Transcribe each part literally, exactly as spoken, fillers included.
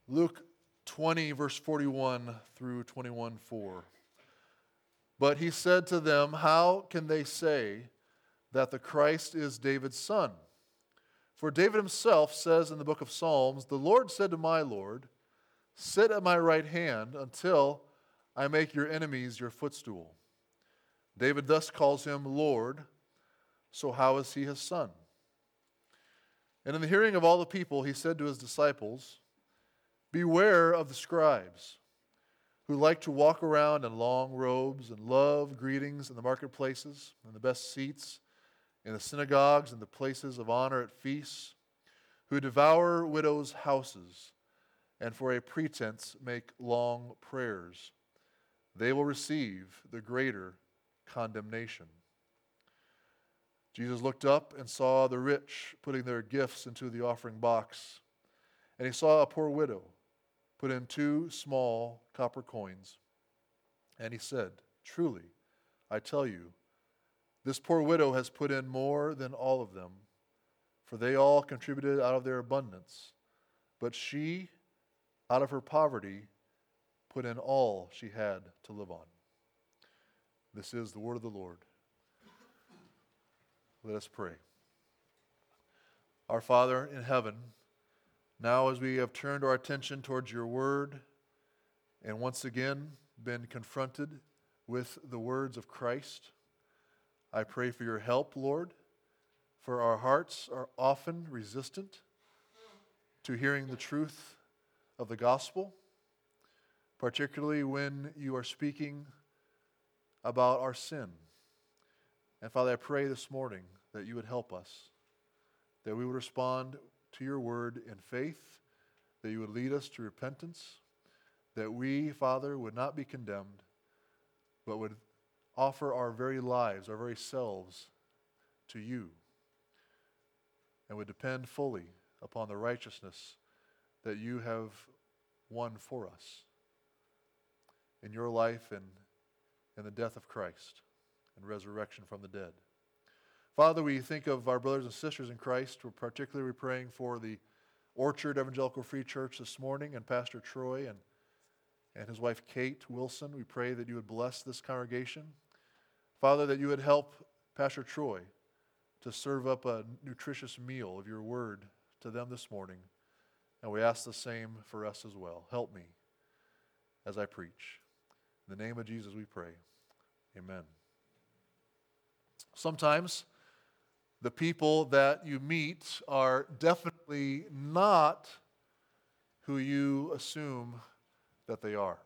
Luke twenty, verse forty-one through twenty-one, four. But he said to them, how can they say that the Christ is David's son? For David himself says in the book of Psalms, the Lord said to my Lord, sit at my right hand until I make your enemies your footstool. David thus calls him Lord, so how is he his son? And in the hearing of all the people, he said to his disciples, beware of the scribes, who like to walk around in long robes and love greetings in the marketplaces and the best seats in the synagogues and the places of honor at feasts, who devour widows' houses and for a pretense make long prayers. They will receive the greater condemnation. Jesus looked up and saw the rich putting their gifts into the offering box, and he saw a poor widow put in two small copper coins. And he said, truly, I tell you, this poor widow has put in more than all of them, for they all contributed out of their abundance. But she, out of her poverty, put in all she had to live on. This is the word of the Lord. Let us pray. Our Father in heaven, now as we have turned our attention towards your word and once again been confronted with the words of Christ, I pray for your help, Lord, for our hearts are often resistant to hearing the truth of the gospel, particularly when you are speaking about our sin. And Father, I pray this morning that you would help us, that we would respond to your word in faith, that you would lead us to repentance, that we, Father, would not be condemned, but would offer our very lives, our very selves to you, and would depend fully upon the righteousness that you have won for us in your life and in the death of Christ and resurrection from the dead. Father, we think of our brothers and sisters in Christ. We're particularly praying for the Orchard Evangelical Free Church this morning and Pastor Troy and, and his wife Kate Wilson. We pray that you would bless this congregation. Father, that you would help Pastor Troy to serve up a nutritious meal of your word to them this morning. And we ask the same for us as well. Help me as I preach. In the name of Jesus we pray. Amen. Sometimes the people that you meet are definitely not who you assume that they are.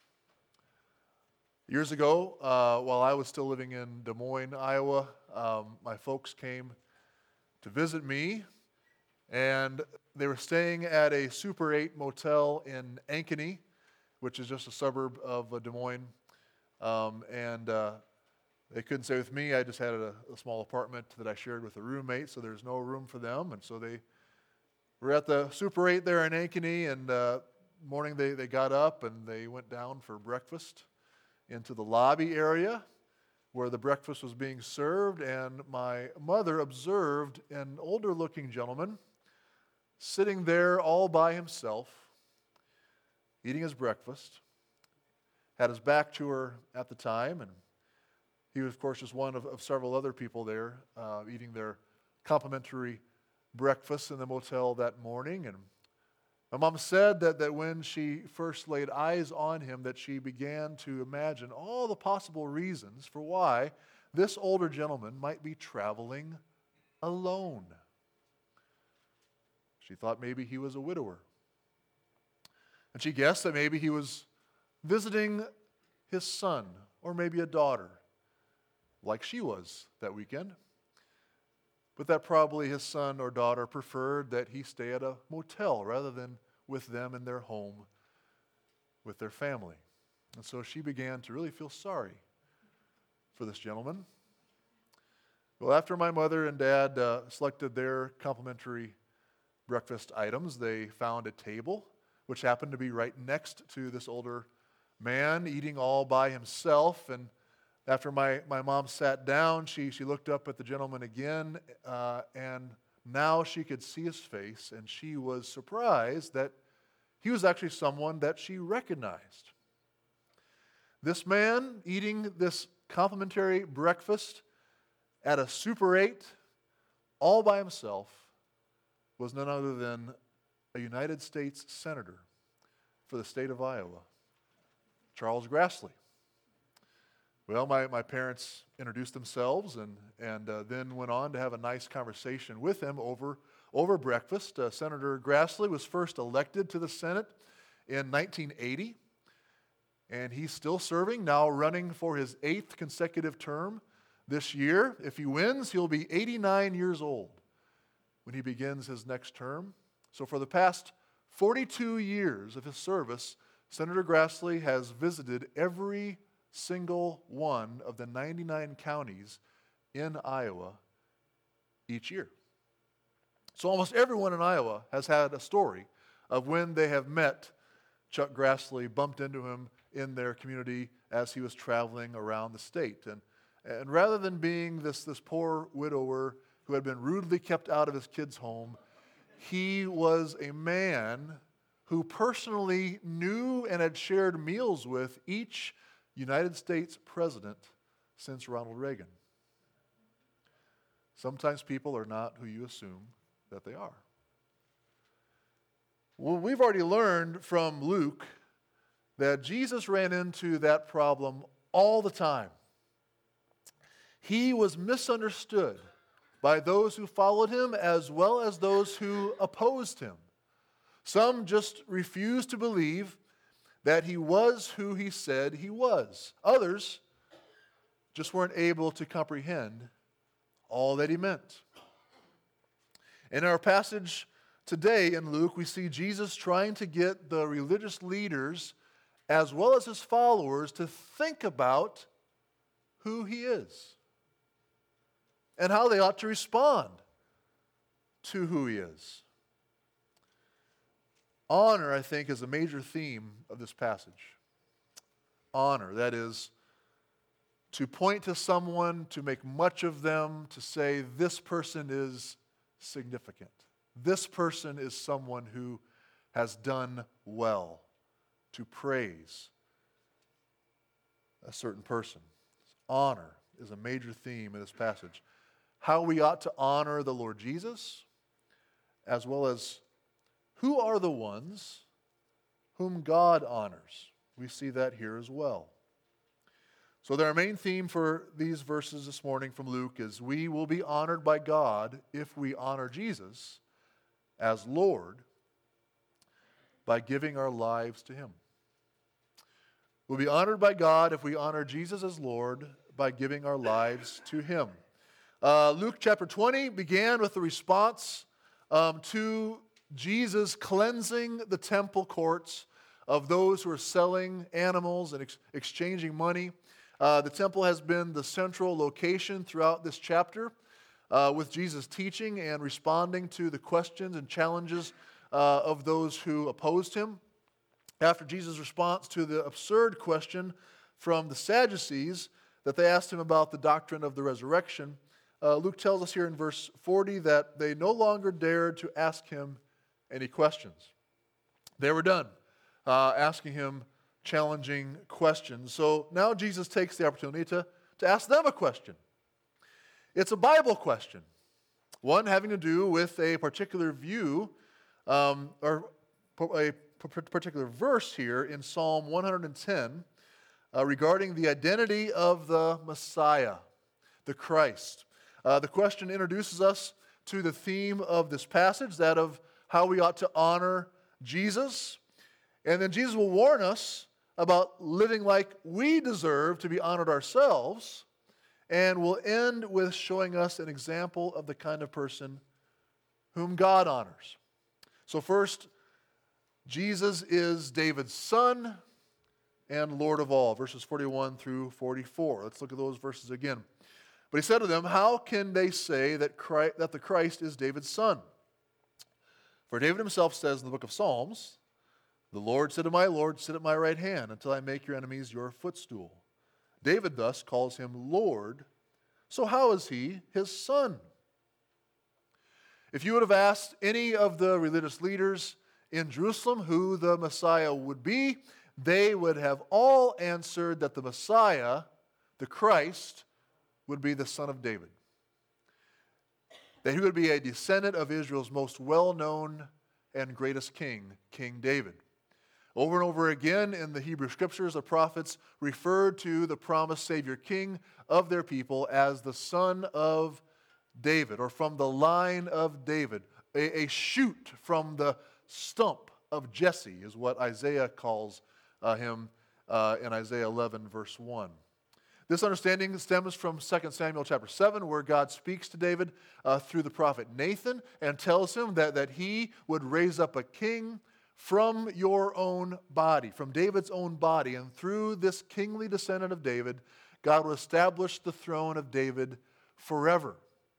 Years ago, uh, while I was still living in Des Moines, Iowa, um, my folks came to visit me, and they were staying at a Super eight motel in Ankeny, which is just a suburb of uh, Des Moines, um, and uh, they couldn't stay with me. I just had a, a small apartment that I shared with a roommate, so there's no room for them. And so they were at the Super eight there in Ankeny, and uh, morning they, they got up and they went down for breakfast into the lobby area where the breakfast was being served. And my mother observed an older-looking gentleman sitting there all by himself, eating his breakfast, had his back to her at the time, and he was, of course, just one of, of several other people there uh, eating their complimentary breakfast in the motel that morning. And my mom said that, that when she first laid eyes on him, that she began to imagine all the possible reasons for why this older gentleman might be traveling alone. She thought maybe he was a widower. And she guessed that maybe he was visiting his son or maybe a daughter, like she was that weekend, but that probably his son or daughter preferred that he stay at a motel rather than with them in their home with their family. And so she began to really feel sorry for this gentleman. Well, after my mother and dad uh, selected their complimentary breakfast items, they found a table, which happened to be right next to this older man eating all by himself. And after my, my mom sat down, she, she looked up at the gentleman again, uh, and now she could see his face, and she was surprised that He was actually someone that she recognized. This man eating this complimentary breakfast at a Super eight all by himself was none other than a United States Senator for the state of Iowa, Charles Grassley. Well, my, my parents introduced themselves and, and uh, then went on to have a nice conversation with him over, over breakfast. Uh, Senator Grassley was first elected to the Senate in nineteen eighty, and he's still serving, now running for his eighth consecutive term this year. If he wins, he'll be eighty-nine years old when he begins his next term. So for the past forty-two years of his service, Senator Grassley has visited every single one of the ninety-nine counties in Iowa each year. So almost everyone in Iowa has had a story of when they have met Chuck Grassley, bumped into him in their community as he was traveling around the state. And, and rather than being this, this poor widower who had been rudely kept out of his kid's home, he was a man who personally knew and had shared meals with each United States president since Ronald Reagan. Sometimes people are not who you assume that they are. Well, we've already learned from Luke that Jesus ran into that problem all the time. He was misunderstood by those who followed him as well as those who opposed him. Some just refused to believe that he was who he said he was. Others just weren't able to comprehend all that he meant. In our passage today in Luke, we see Jesus trying to get the religious leaders as well as his followers to think about who he is and how they ought to respond to who he is. Honor, I think, is a major theme of this passage. Honor, that is, to point to someone, to make much of them, to say this person is significant. This person is someone who has done well, to praise a certain person. Honor is a major theme in this passage. How we ought to honor the Lord Jesus, as well as who are the ones whom God honors. We see that here as well. So our main theme for these verses this morning from Luke is we will be honored by God if we honor Jesus as Lord by giving our lives to him. We'll be honored by God if we honor Jesus as Lord by giving our lives to him. Uh, Luke chapter twenty began with the response um, to Jesus cleansing the temple courts of those who are selling animals and ex- exchanging money. Uh, the temple has been the central location throughout this chapter uh, with Jesus teaching and responding to the questions and challenges uh, of those who opposed him. After Jesus' response to the absurd question from the Sadducees that they asked him about the doctrine of the resurrection, uh, Luke tells us here in verse forty that they no longer dared to ask him any questions. They were done uh, asking him challenging questions. So now Jesus takes the opportunity to, to ask them a question. It's a Bible question, one having to do with a particular view um, or a particular verse here in Psalm one hundred ten uh, regarding the identity of the Messiah, the Christ. Uh, the question introduces us to the theme of this passage, that of how we ought to honor Jesus. And then Jesus will warn us about living like we deserve to be honored ourselves, and will end with showing us an example of the kind of person whom God honors. So first, Jesus is David's son and Lord of all, verses forty-one through forty-four. Let's look at those verses again. But he said to them, how can they say that Christ, that the Christ is David's son? For David himself says in the book of Psalms, the Lord said to my Lord, sit at my right hand until I make your enemies your footstool. David thus calls him Lord. So how is he his son? If you would have asked any of the religious leaders in Jerusalem who the Messiah would be, they would have all answered that the Messiah, the Christ, would be the son of David. That he would be a descendant of Israel's most well-known and greatest king, King David. Over and over again in the Hebrew Scriptures, the prophets referred to the promised Savior King of their people as the son of David, or from the line of David. A, a shoot from the stump of Jesse is what Isaiah calls uh, him uh, in Isaiah eleven, verse one. This understanding stems from Second Samuel chapter seven, where God speaks to David uh, through the prophet Nathan and tells him that, that he would raise up a king from your own body, from David's own body. And through this kingly descendant of David, God will establish the throne of David forever.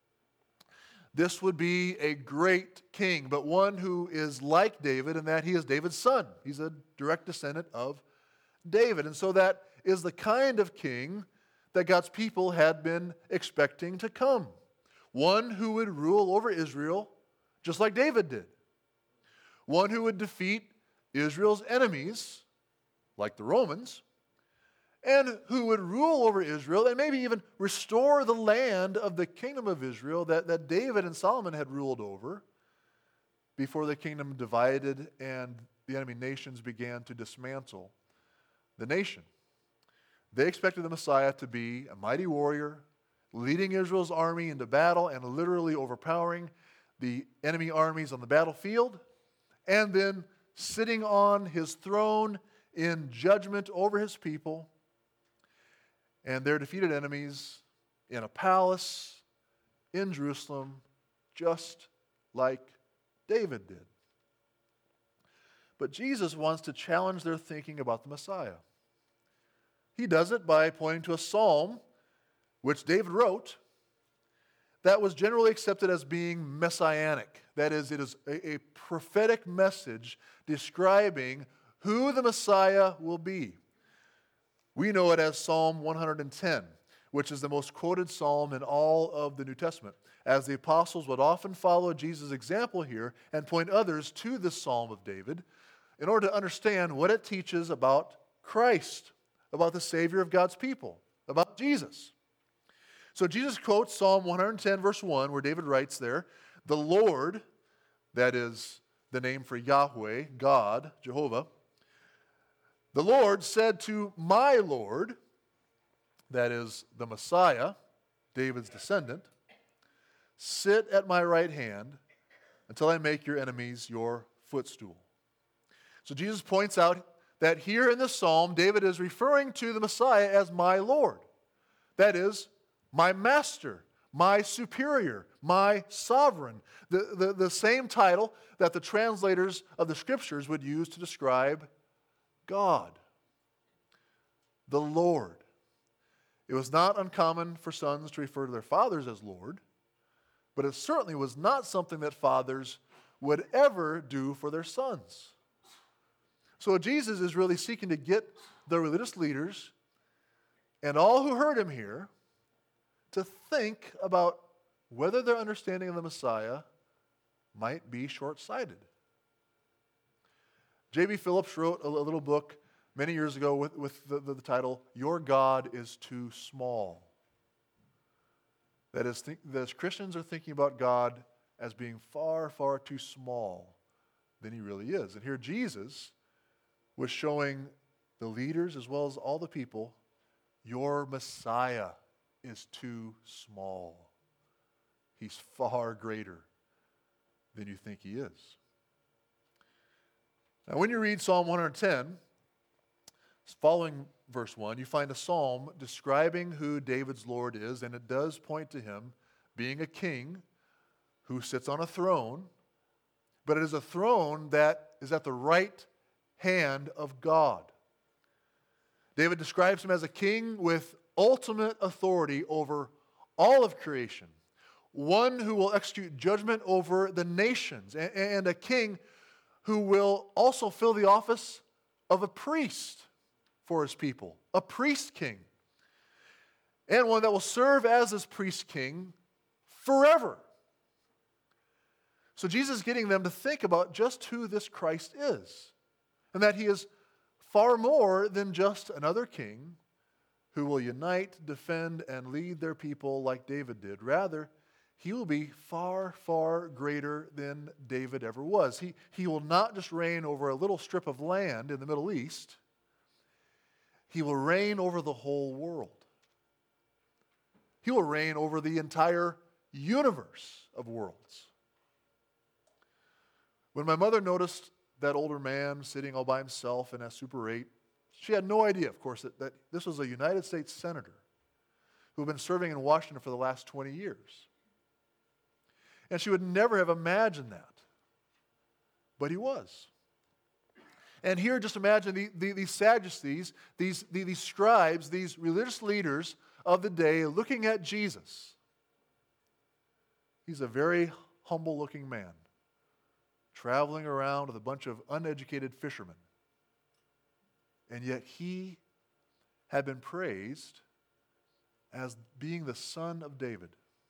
This would be a great king, but one who is like David in that he is David's son. He's a direct descendant of David. And so that is the kind of king that God's people had been expecting to come. One who would rule over Israel just like David did. One who would defeat Israel's enemies, like the Romans, and who would rule over Israel and maybe even restore the land of the kingdom of Israel that, that David and Solomon had ruled over before the kingdom divided and the enemy nations began to dismantle the nation. They expected the Messiah to be a mighty warrior, leading Israel's army into battle and literally overpowering the enemy armies on the battlefield, and then sitting on his throne in judgment over his people and their defeated enemies in a palace in Jerusalem, just like David did. But Jesus wants to challenge their thinking about the Messiah. He does it by pointing to a psalm which David wrote that was generally accepted as being messianic. That is, it is a, a prophetic message describing who the Messiah will be. We know it as Psalm one hundred ten, which is the most quoted psalm in all of the New Testament, as the apostles would often follow Jesus' example here and point others to this psalm of David in order to understand what it teaches about Christ, about the Savior of God's people, about Jesus. So Jesus quotes Psalm one hundred ten, verse one, where David writes there, "The Lord," that is the name for Yahweh, God, Jehovah, "the Lord said to my Lord," that is the Messiah, David's descendant, "sit at my right hand until I make your enemies your footstool." So Jesus points out that here in this psalm, David is referring to the Messiah as my Lord. That is, my master, my superior, my sovereign. The, the, the same title that the translators of the Scriptures would use to describe God, the Lord. It was not uncommon for sons to refer to their fathers as Lord, but it certainly was not something that fathers would ever do for their sons. So Jesus is really seeking to get the religious leaders and all who heard him here to think about whether their understanding of the Messiah might be short-sighted. J B Phillips wrote a little book many years ago with, with the, the, the title, "Your God is Too Small." That is, think, that as Christians are thinking about God as being far, far too small than he really is. And here Jesus was showing the leaders as well as all the people, your Messiah is too small. He's far greater than you think he is. Now, when you read Psalm one hundred ten, following verse one, you find a psalm describing who David's Lord is, and it does point to him being a king who sits on a throne, but it is a throne that is at the right hand of God. David describes him as a king with ultimate authority over all of creation, one who will execute judgment over the nations, and a king who will also fill the office of a priest for his people, a priest king, and one that will serve as his priest king forever. So Jesus is getting them to think about just who this Christ is, and that he is far more than just another king who will unite, defend, and lead their people like David did. Rather, he will be far, far greater than David ever was. He, he will not just reign over a little strip of land in the Middle East. He will reign over the whole world. He will reign over the entire universe of worlds. When my mother noticed that older man sitting all by himself in that Super eight, she had no idea, of course, that, that this was a United States senator who had been serving in Washington for the last twenty years. And she would never have imagined that. But he was. And here, just imagine the, the, these Sadducees, these, the, these scribes, these religious leaders of the day looking at Jesus. He's a very humble-looking man, traveling around with a bunch of uneducated fishermen. And yet he had been praised as being the son of David.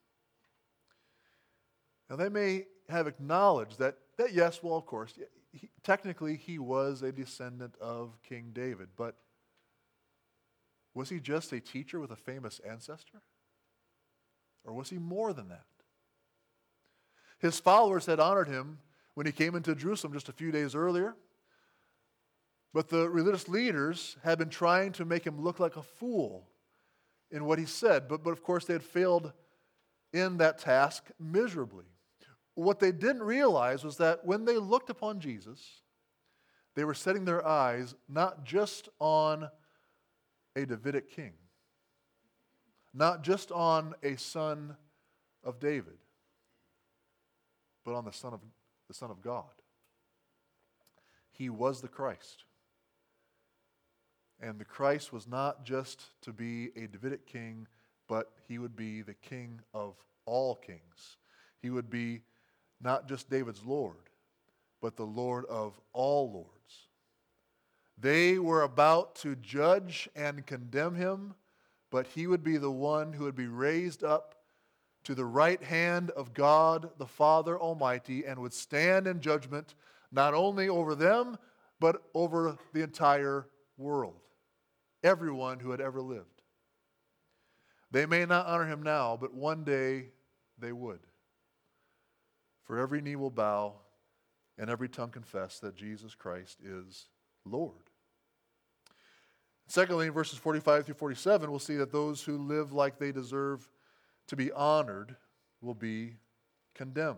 Now they may have acknowledged that, that yes, well, of course, he, technically he was a descendant of King David, but was he just a teacher with a famous ancestor? Or was he more than that? His followers had honored him when he came into Jerusalem just a few days earlier, but the religious leaders had been trying to make him look like a fool in what he said, but, but of course they had failed in that task miserably. What they didn't realize was that when they looked upon Jesus, they were setting their eyes not just on a Davidic king, not just on a son of David, but on the Son of, the Son of God. He was the Christ. And the Christ was not just to be a Davidic king, but he would be the king of all kings. He would be not just David's Lord, but the Lord of all lords. They were about to judge and condemn him, but he would be the one who would be raised up to the right hand of God the Father Almighty and would stand in judgment not only over them, but over the entire world. Everyone who had ever lived. They may not honor him now, but one day they would. For every knee will bow and every tongue confess that Jesus Christ is Lord. Secondly, in verses forty-five through forty-seven, we'll see that those who live like they deserve to be honored will be condemned.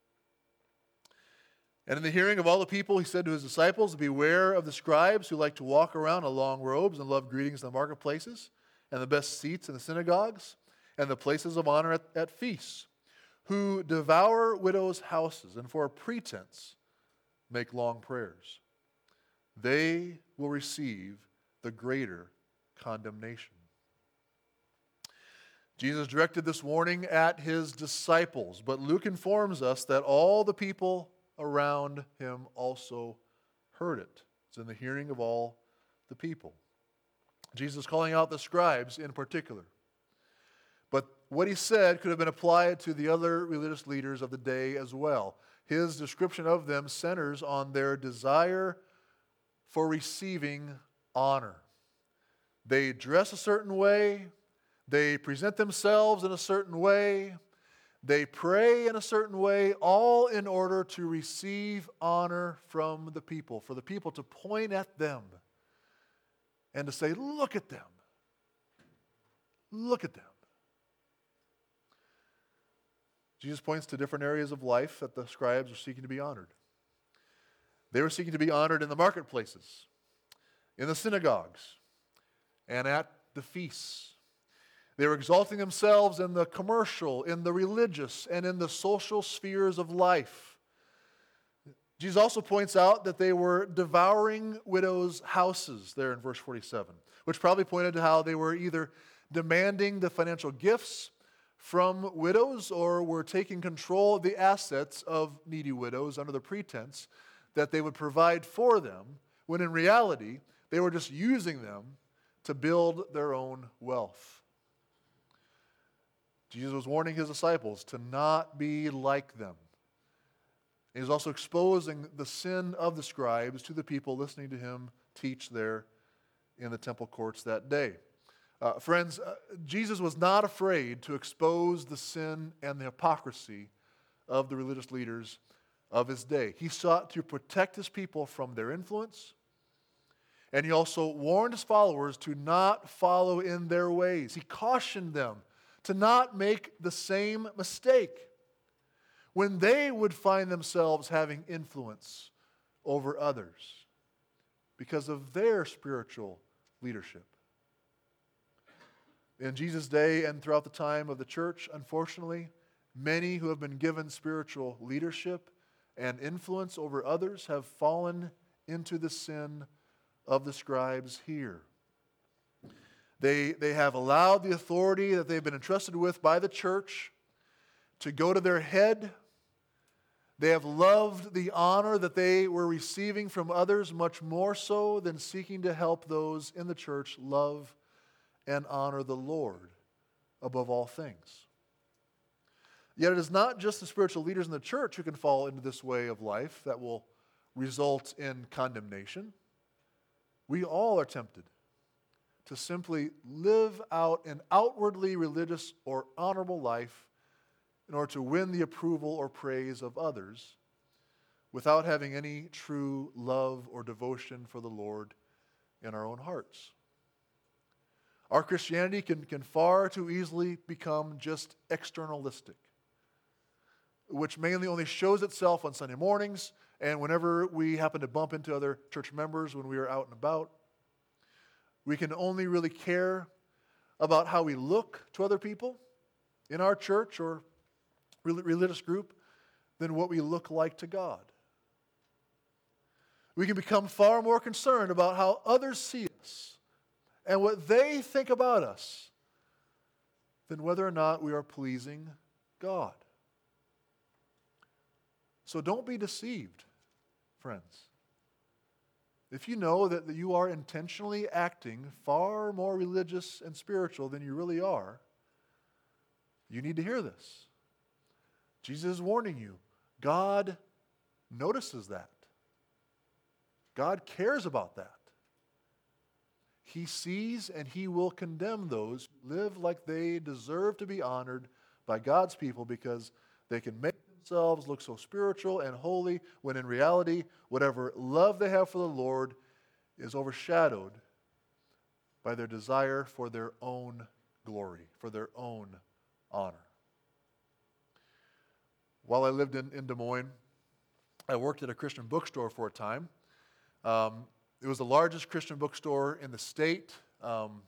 And in the hearing of all the people, he said to his disciples, beware of the scribes who like to walk around in long robes and love greetings in the marketplaces and the best seats in the synagogues and the places of honor at, at feasts, who devour widows' houses and for a pretense make long prayers. They will receive the greater condemnation. Jesus directed this warning at his disciples, but Luke informs us that all the people around him also heard it. It's in the hearing of all the people. Jesus calling out the scribes in particular. But what he said could have been applied to the other religious leaders of the day as well. His description of them centers on their desire for receiving honor. They dress a certain way. They present themselves in a certain way. They pray in a certain way, all in order to receive honor from the people, for the people to point at them and to say, look at them. Look at them. Jesus points to different areas of life that the scribes are seeking to be honored. They were seeking to be honored in the marketplaces, in the synagogues, and at the feasts. They were exalting themselves in the commercial, in the religious, and in the social spheres of life. Jesus also points out that they were devouring widows' houses there in verse forty-seven, which probably pointed to how they were either demanding the financial gifts from widows or were taking control of the assets of needy widows under the pretense that they would provide for them, when in reality they were just using them to build their own wealth. Jesus was warning his disciples to not be like them. He was also exposing the sin of the scribes to the people listening to him teach there in the temple courts that day. Uh, friends, uh, Jesus was not afraid to expose the sin and the hypocrisy of the religious leaders of his day. He sought to protect his people from their influence, and he also warned his followers to not follow in their ways. He cautioned them to not make the same mistake when they would find themselves having influence over others because of their spiritual leadership. In Jesus' day and throughout the time of the church, unfortunately, many who have been given spiritual leadership and influence over others have fallen into the sin of the scribes here. They, they have allowed the authority that they've been entrusted with by the church to go to their head. They have loved the honor that they were receiving from others much more so than seeking to help those in the church love and honor the Lord above all things. Yet it is not just the spiritual leaders in the church who can fall into this way of life that will result in condemnation. We all are tempted to simply live out an outwardly religious or honorable life in order to win the approval or praise of others without having any true love or devotion for the Lord in our own hearts. Our Christianity can, can far too easily become just externalistic, which mainly only shows itself on Sunday mornings and whenever we happen to bump into other church members when we are out and about. We can only really care about how we look to other people in our church or religious group than what we look like to God. We can become far more concerned about how others see us and what they think about us than whether or not we are pleasing God. So don't be deceived, friends. If you know that you are intentionally acting far more religious and spiritual than you really are, you need to hear this. Jesus is warning you. God notices that. God cares about that. He sees and he will condemn those who live like they deserve to be honored by God's people because they can make themselves look so spiritual and holy when in reality, whatever love they have for the Lord is overshadowed by their desire for their own glory, for their own honor. While I lived in, in Des Moines, I worked at a Christian bookstore for a time. Um, it was the largest Christian bookstore in the state. Um,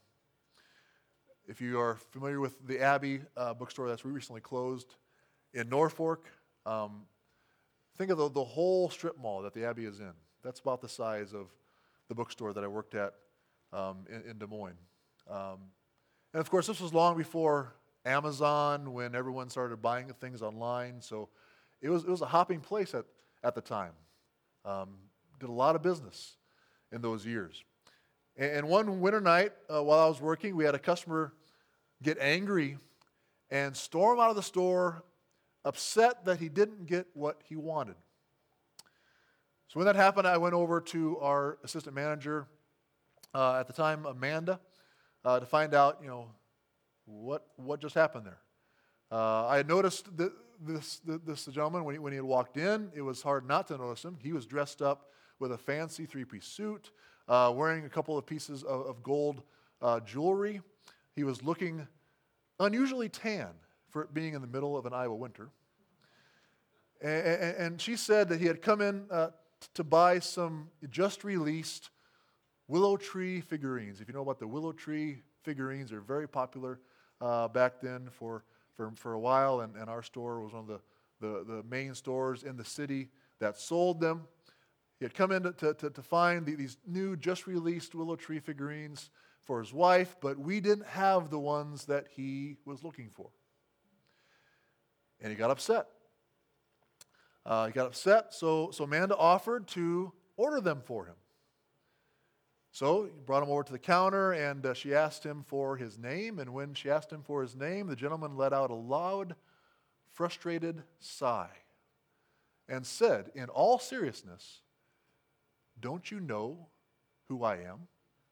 if you are familiar with the Abbey uh, bookstore that's recently closed in Norfolk, um, think of the, the whole strip mall that the Abbey is in. That's about the size of the bookstore that I worked at um, in, in Des Moines. Um, and of course, this was long before Amazon, when everyone started buying things online. So it was it was a hopping place at, at the time. Um, did a lot of business in those years. And, and one winter night, uh, while I was working, we had a customer get angry and storm out of the store, upset that he didn't get what he wanted. So when that happened, I went over to our assistant manager, uh, at the time, Amanda, uh, to find out, you know, what what just happened there. Uh, I had noticed that this this gentleman, when he, when he had walked in, it was hard not to notice him. He was dressed up with a fancy three-piece suit, uh, wearing a couple of pieces of, of gold uh, jewelry. He was looking unusually tan for it being in the middle of an Iowa winter. And, and, and she said that he had come in uh, t- to buy some just-released willow tree figurines. If you know about the willow tree figurines, they're very popular uh, back then for, for, for a while, and, and our store was one of the, the, the main stores in the city that sold them. He had come in to, to, to find the, these new, just-released willow tree figurines for his wife, but we didn't have the ones that he was looking for. And he got upset. Uh, he got upset, so, so Amanda offered to order them for him. So he brought him over to the counter, and uh, she asked him for his name, and when she asked him for his name, the gentleman let out a loud, frustrated sigh and said, in all seriousness, "Don't you know who I am?"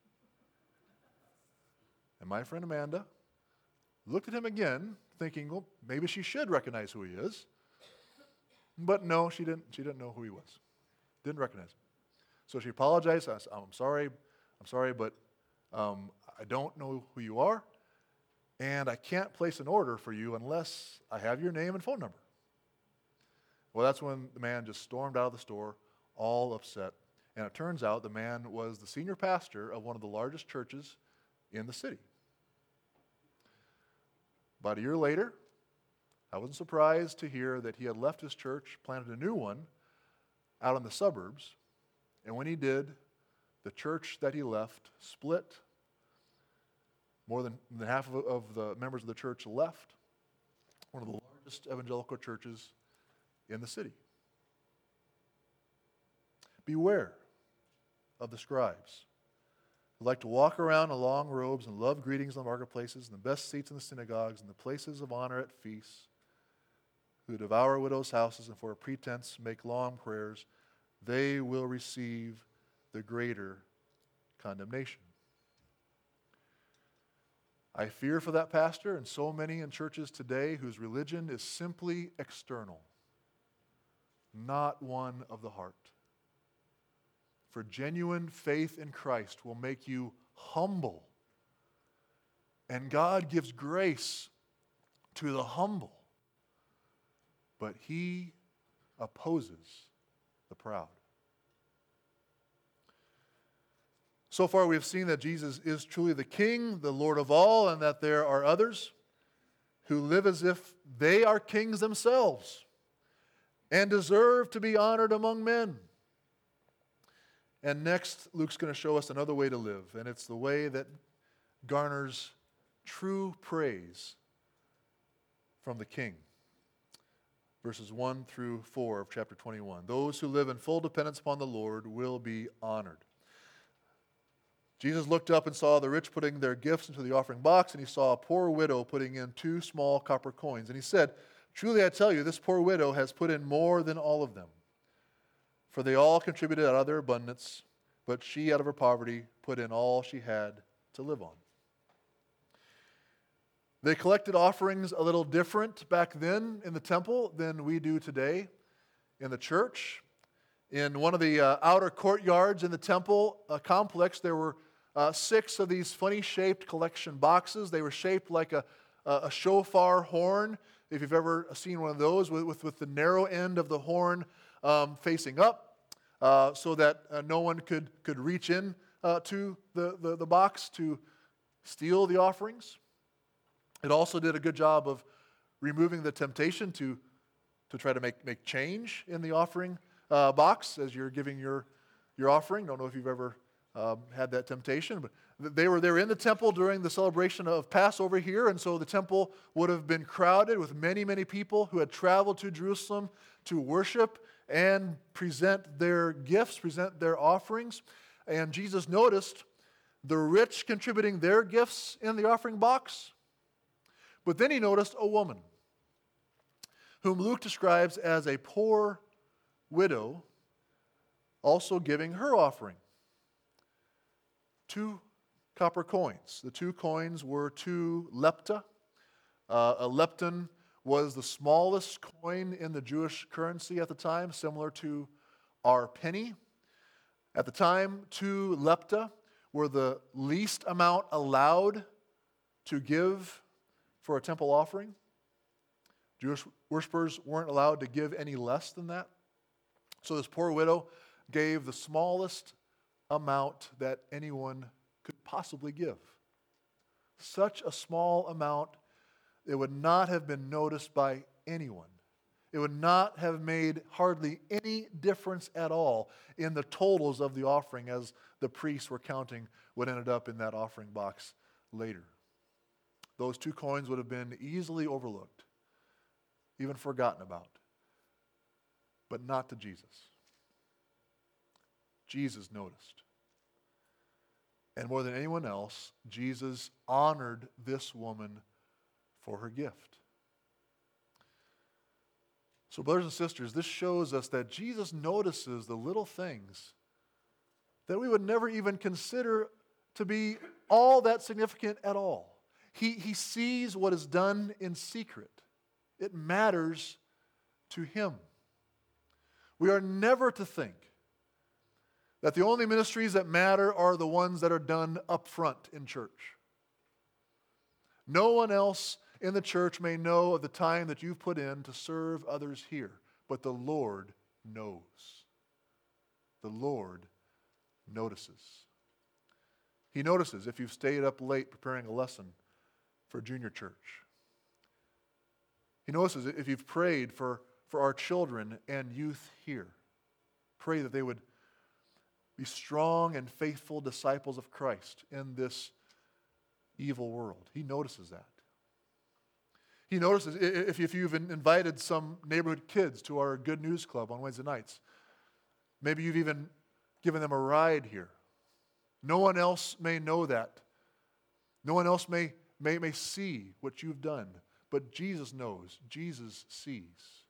And my friend Amanda looked at him again, thinking, well, maybe she should recognize who he is. But no, she didn't, she didn't know who he was. Didn't recognize him. So she apologized. I said, I'm sorry, I'm sorry, but um, I don't know who you are, and I can't place an order for you unless I have your name and phone number. Well, that's when the man just stormed out of the store, all upset. And it turns out the man was the senior pastor of one of the largest churches in the city. About a year later, I wasn't surprised to hear that he had left his church, planted a new one out in the suburbs, and when he did, the church that he left split. More than, than half of, of the members of the church left. One of the largest evangelical churches in the city. Beware of the scribes who like to walk around in long robes and love greetings in the marketplaces and the best seats in the synagogues and the places of honor at feasts, who devour widows' houses and for a pretense make long prayers. They will receive the greater condemnation. I fear for that pastor and so many in churches today whose religion is simply external, not one of the heart. For genuine faith in Christ will make you humble. And God gives grace to the humble, but He opposes the proud. So far we have seen that Jesus is truly the King, the Lord of all, and that there are others who live as if they are kings themselves and deserve to be honored among men. And next, Luke's going to show us another way to live, and it's the way that garners true praise from the King. Verses one through four of chapter twenty-one. Those who live in full dependence upon the Lord will be honored. Jesus looked up and saw the rich putting their gifts into the offering box, and he saw a poor widow putting in two small copper coins. And he said, "Truly I tell you, this poor widow has put in more than all of them. For they all contributed out of their abundance, but she out of her poverty put in all she had to live on." They collected offerings a little different back then in the temple than we do today in the church. In one of the uh, outer courtyards in the temple uh, complex, there were uh, six of these funny-shaped collection boxes. They were shaped like a, a shofar horn, if you've ever seen one of those, with, with, with the narrow end of the horn um, facing up, uh, so that uh, no one could, could reach in uh, to the, the, the box to steal the offerings. It also did a good job of removing the temptation to, to try to make, make change in the offering uh, box as you're giving your, your offering. Don't know if you've ever um, had that temptation, but they were there in the temple during the celebration of Passover here, and so the temple would have been crowded with many, many people who had traveled to Jerusalem to worship and present their gifts, present their offerings. And Jesus noticed the rich contributing their gifts in the offering box. But then he noticed a woman whom Luke describes as a poor widow also giving her offering. Two copper coins. The two coins were two lepta. Uh, a lepton was the smallest coin in the Jewish currency at the time, similar to our penny. At the time, two lepta were the least amount allowed to give for a temple offering. Jewish worshipers weren't allowed to give any less than that. So this poor widow gave the smallest amount that anyone could possibly give. Such a small amount, it would not have been noticed by anyone. It would not have made hardly any difference at all in the totals of the offering as the priests were counting what ended up in that offering box later. Those two coins would have been easily overlooked, even forgotten about, but not to Jesus. Jesus noticed. And more than anyone else, Jesus honored this woman for her gift. So, brothers and sisters, this shows us that Jesus notices the little things that we would never even consider to be all that significant at all. He, he sees what is done in secret. It matters to him. We are never to think that the only ministries that matter are the ones that are done up front in church. No one else in the church may know of the time that you've put in to serve others here, but the Lord knows. The Lord notices. He notices if you've stayed up late preparing a lesson for junior church. He notices if you've prayed for, for our children and youth here. Pray that they would be strong and faithful disciples of Christ in this evil world. He notices that. He notices if, if you've invited some neighborhood kids to our Good News Club on Wednesday nights. Maybe you've even given them a ride here. No one else may know that. No one else may, may, may see what you've done. But Jesus knows. Jesus sees.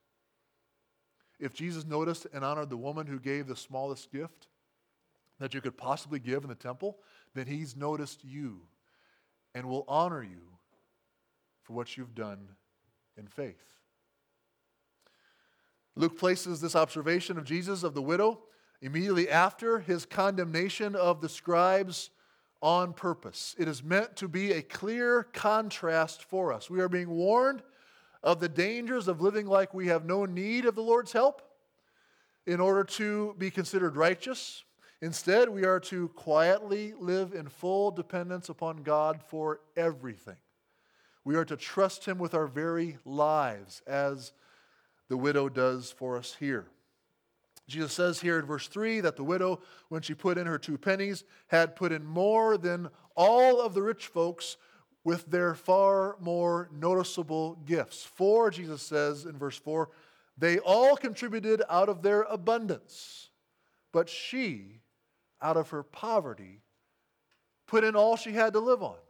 If Jesus noticed and honored the woman who gave the smallest gift that you could possibly give in the temple, then he's noticed you and will honor you for what you've done in faith. Luke places this observation of Jesus of the widow immediately after his condemnation of the scribes on purpose. It is meant to be a clear contrast for us. We are being warned of the dangers of living like we have no need of the Lord's help in order to be considered righteous. Instead, we are to quietly live in full dependence upon God for everything. We are to trust him with our very lives, as the widow does for us here. Jesus says here in verse three that the widow, when she put in her two pennies, had put in more than all of the rich folks with their far more noticeable gifts. For, Jesus says in verse four, they all contributed out of their abundance, but she, out of her poverty, put in all she had to live on.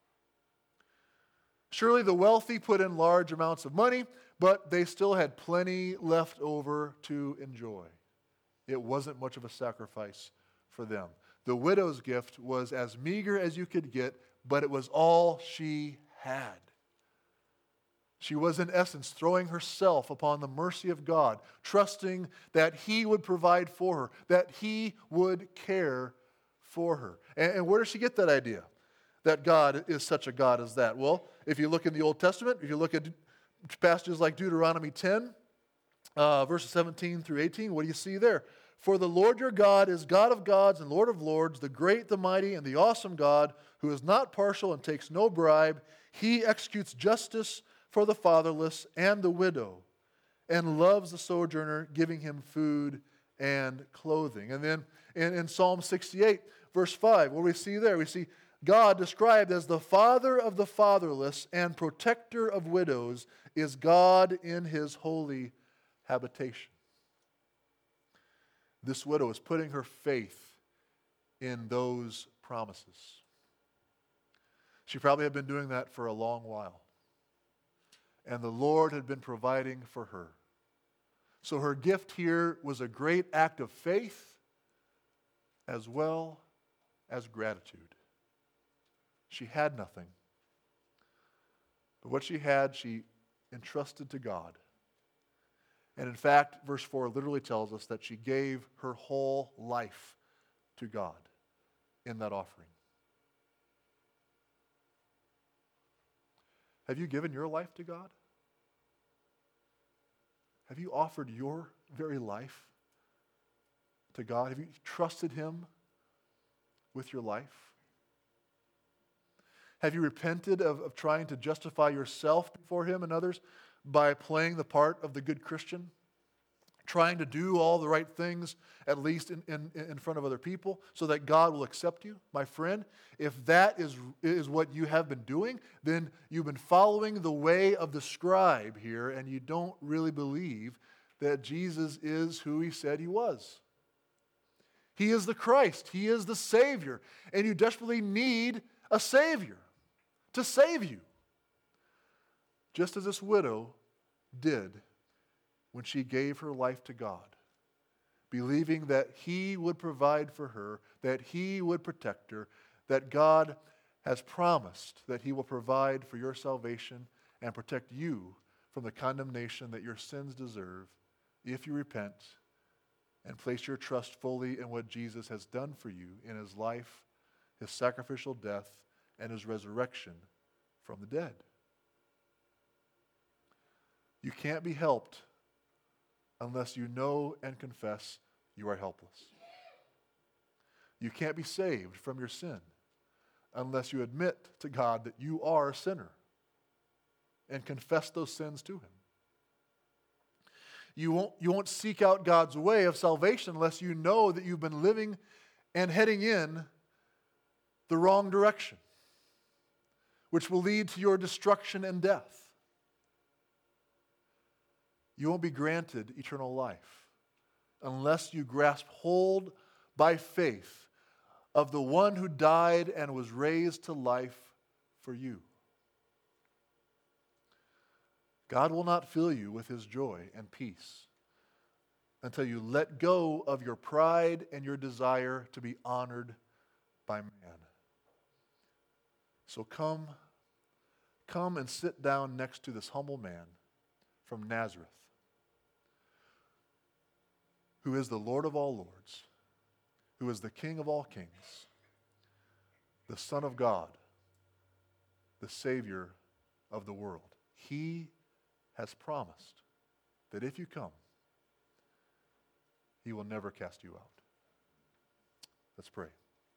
Surely the wealthy put in large amounts of money, but they still had plenty left over to enjoy. It wasn't much of a sacrifice for them. The widow's gift was as meager as you could get, but it was all she had. She was in essence throwing herself upon the mercy of God, trusting that he would provide for her, that he would care for her. And, and where does she get that idea? That God is such a God as that? Well, if you look in the Old Testament, if you look at passages like Deuteronomy ten, uh, verses seventeen through eighteen, what do you see there? For the Lord your God is God of gods and Lord of lords, the great, the mighty, and the awesome God, who is not partial and takes no bribe. He executes justice for the fatherless and the widow, and loves the sojourner, giving him food and clothing. And then in, in Psalm sixty-eight, verse five, what do we see there? We see God described as the father of the fatherless and protector of widows is God in his holy habitation. This widow is putting her faith in those promises. She probably had been doing that for a long while. And the Lord had been providing for her. So her gift here was a great act of faith as well as gratitude. She had nothing. But what she had, she entrusted to God. And in fact, verse four literally tells us that she gave her whole life to God in that offering. Have you given your life to God? Have you offered your very life to God? Have you trusted him with your life? Have you repented of, of trying to justify yourself before him and others by playing the part of the good Christian? Trying to do all the right things, at least in, in, in front of other people, so that God will accept you? My friend, if that is, is what you have been doing, then you've been following the way of the scribe here, and you don't really believe that Jesus is who he said he was. He is the Christ. He is the Savior. And you desperately need a Savior to save you. Just as this widow did when she gave her life to God, believing that He would provide for her, that He would protect her, that God has promised that He will provide for your salvation and protect you from the condemnation that your sins deserve if you repent and place your trust fully in what Jesus has done for you in His life, His sacrificial death, and His resurrection from the dead. You can't be helped unless you know and confess you are helpless. You can't be saved from your sin unless you admit to God that you are a sinner and confess those sins to Him. You won't, you won't seek out God's way of salvation unless you know that you've been living and heading in the wrong direction, which will lead to your destruction and death. You won't be granted eternal life unless you grasp hold by faith of the one who died and was raised to life for you. God will not fill you with His joy and peace until you let go of your pride and your desire to be honored by man. So come, come and sit down next to this humble man from Nazareth, who is the Lord of all lords, who is the King of all kings, the Son of God, the Savior of the world. He has promised that if you come, He will never cast you out. Let's pray.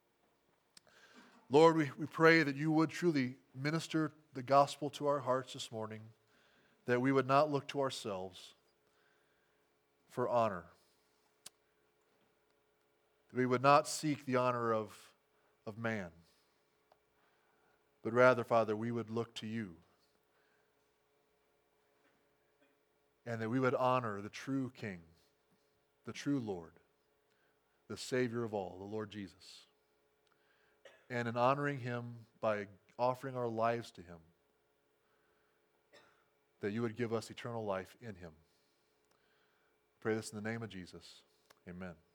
Lord, we, we pray that you would truly minister the gospel to our hearts this morning, that we would not look to ourselves for honor, that we would not seek the honor of, of man, but rather, Father, we would look to you, and that we would honor the true King, the true Lord, the Savior of all, the Lord Jesus. And in honoring Him by offering our lives to Him, that you would give us eternal life in Him. Pray this in the name of Jesus. Amen.